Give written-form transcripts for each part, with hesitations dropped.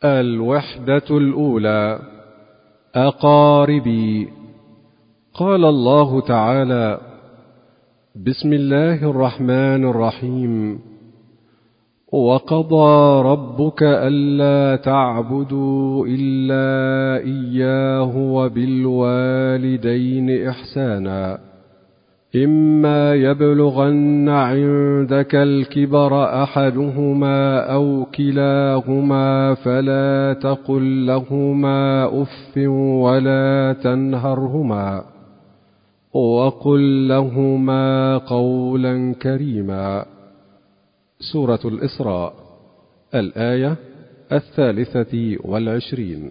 الوحدة الأولى. أقاربي. قال الله تعالى: بسم الله الرحمن الرحيم: وقضى ربك ألا تعبدوا إلا إياه وبالوالدين إحسانا إما يبلغن عندك الكبر أحدهما أو كلاهما فلا تقل لهما أف ولا تنهرهما وقل لهما قولا كريما. سورة الإسراء، الآية 23.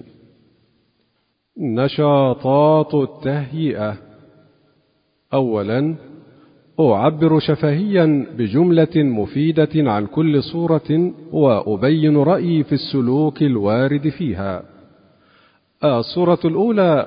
نشاطات التهيئة. أولا، أعبر شفهيا بجملة مفيدة عن كل صورة وأبين رأيي في السلوك الوارد فيها. الصورة الأولى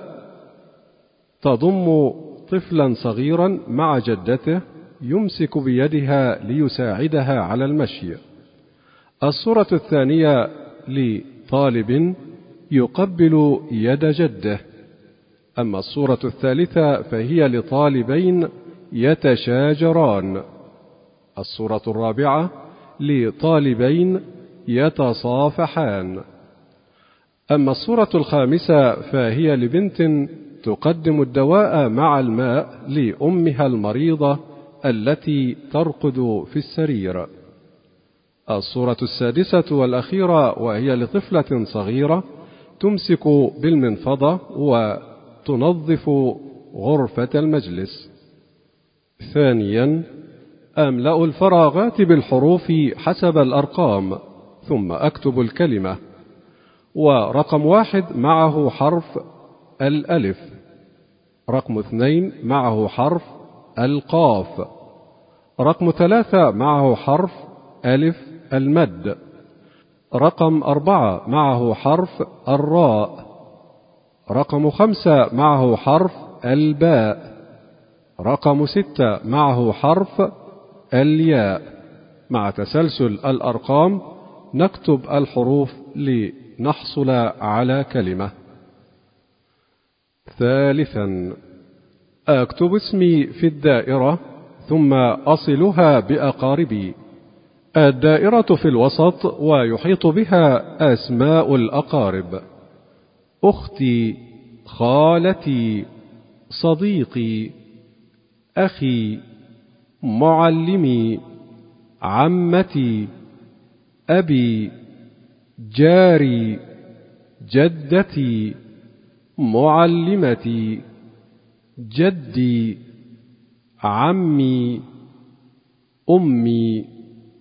تضم طفلا صغيرا مع جدته يمسك بيدها ليساعدها على المشي. الصورة الثانية لطالب يقبل يد جده. أما الصورة الثالثة فهي لطالبين يتشاجران. الصورة الرابعة لطالبين يتصافحان. أما الصورة الخامسة فهي لبنت تقدم الدواء مع الماء لأمها المريضة التي ترقد في السرير. الصورة السادسة والأخيرة وهي لطفلة صغيرة تمسك بالمنفضة وتنظف غرفة المجلس. ثانيا، أملأ الفراغات بالحروف حسب الأرقام ثم أكتب الكلمة. ورقم 1 معه حرف الألف، رقم 2 معه حرف القاف، رقم 3 معه حرف ألف المد، رقم 4 معه حرف الراء، رقم 5 معه حرف الباء، رقم 6 معه حرف الياء. مع تسلسل الأرقام نكتب الحروف لنحصل على كلمة. ثالثا، أكتب اسمي في الدائرة ثم أصلها بأقاربي. الدائرة في الوسط ويحيط بها أسماء الأقارب: أختي، خالتي، صديقي، أخي، معلمي، عمتي، أبي، جاري، جدتي، معلمتي، جدي، عمي، أمي.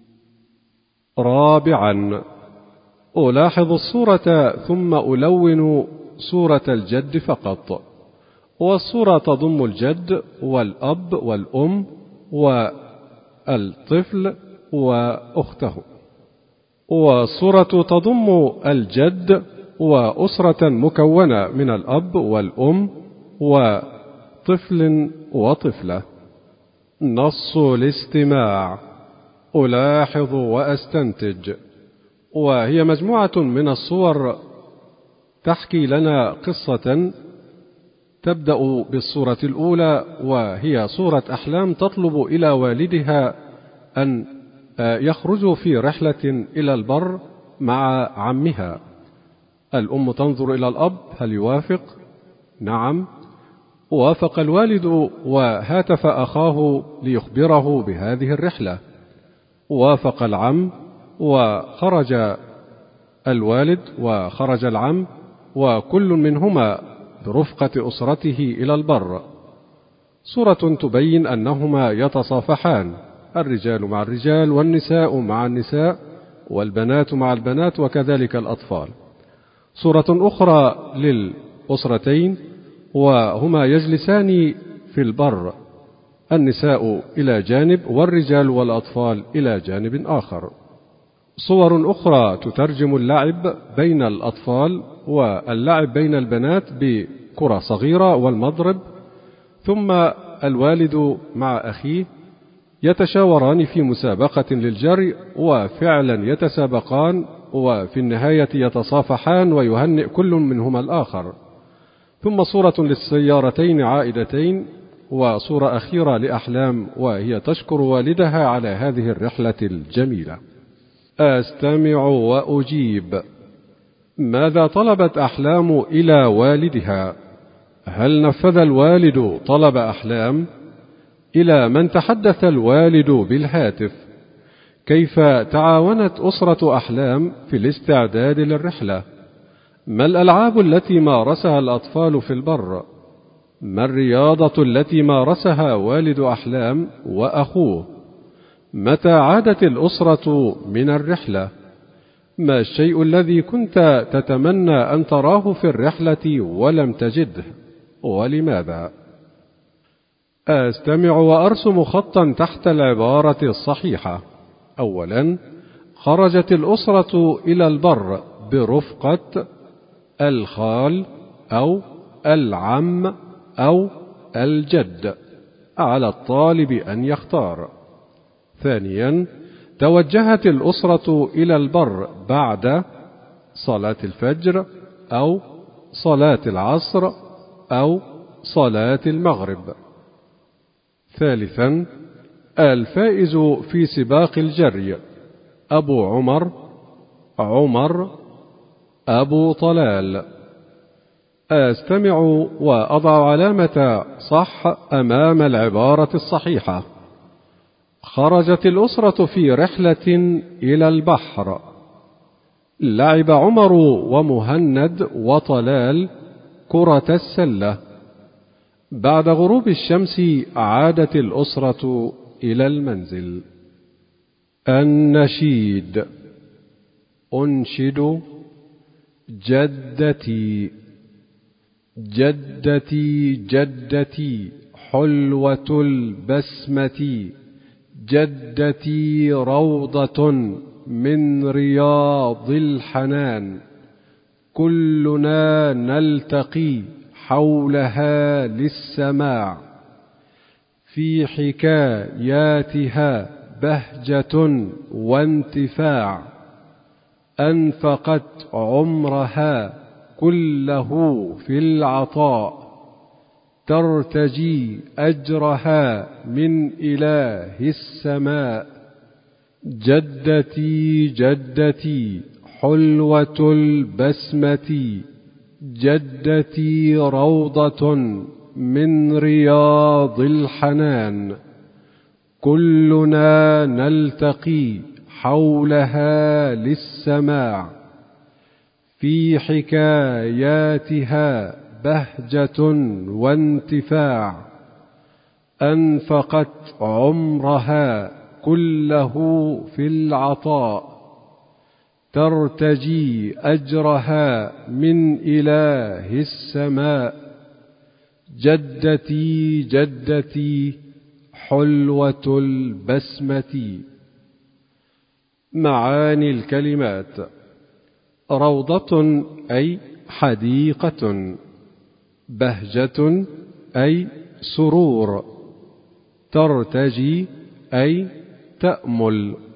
رابعا، ألاحظ الصورة ثم ألون صورة الجد فقط، والصورة تضم الجد والأب والأم والطفل وأخته، والصورة تضم الجد وأسرة مكونة من الأب والأم وطفل وطفلة. نص الاستماع: ألاحظ وأستنتج، وهي مجموعة من الصور تحكي لنا قصة. تبدأ بالصورة الأولى وهي صورة أحلام تطلب إلى والدها أن يخرجوا في رحلة إلى البر مع عمها. الأم تنظر إلى الأب، هل يوافق؟ نعم، وافق الوالد وهاتف أخاه ليخبره بهذه الرحلة. وافق العم وخرج الوالد وخرج العم، وكل منهما برفقة أسرته إلى البر. صورة تبين أنهما يتصافحان، الرجال مع الرجال والنساء مع النساء والبنات مع البنات وكذلك الأطفال. صورة أخرى للأسرتين وهما يجلسان في البر، النساء إلى جانب والرجال والأطفال إلى جانب آخر. صور أخرى تترجم اللعب بين الأطفال واللعب بين البنات بكرة صغيرة والمضرب، ثم الوالد مع أخيه يتشاوران في مسابقة للجري وفعلا يتسابقان وفي النهاية يتصافحان ويهنئ كل منهما الآخر. ثم صورة للسيارتين عائدتين، وصورة أخيرة لأحلام وهي تشكر والدها على هذه الرحلة الجميلة. أستمع وأجيب. ماذا طلبت أحلام إلى والدها؟ هل نفذ الوالد طلب أحلام؟ إلى من تحدث الوالد بالهاتف؟ كيف تعاونت أسرة أحلام في الاستعداد للرحلة؟ ما الألعاب التي مارسها الأطفال في البر؟ ما الرياضة التي مارسها والد أحلام وأخوه؟ متى عادت الأسرة من الرحلة؟ ما الشيء الذي كنت تتمنى أن تراه في الرحلة ولم تجده؟ ولماذا؟ أستمع وأرسم خطا تحت العبارة الصحيحة. أولا، خرجت الأسرة إلى البر برفقة الخال أو العم أو الجد، على الطالب أن يختار. ثانيا، توجهت الأسرة إلى البر بعد صلاة الفجر أو صلاة العصر أو صلاة المغرب. ثالثا، الفائز في سباق الجري أبو عمر، عمر، أبو طلال. أستمع وأضع علامة صح أمام العبارة الصحيحة. خرجت الأسرة في رحلة إلى البحر. لعب عمر ومهند وطلال كرة السلة. بعد غروب الشمس عادت الأسرة إلى المنزل. النشيد. أنشد جدتي جدتي جدتي حلوة البسمة، جدتي روضة من رياض الحنان، كلنا نلتقي حولها للسماع، في حكاياتها بهجة وانتفاع، أنفقت عمرها كله في العطاء، ترتجي أجرها من إله السماء، جدتي جدتي حلوة البسمة، جدتي روضة من رياض الحنان، كلنا نلتقي حولها للسماع، في حكاياتها بهجة وانتفاع، أنفقت عمرها كله في العطاء، ترتجي أجرها من إله السماء، جدتي جدتي حلوة البسمة. معاني الكلمات: روضة أي حديقة، بهجة أي سرور، ترتجي أي تأمل،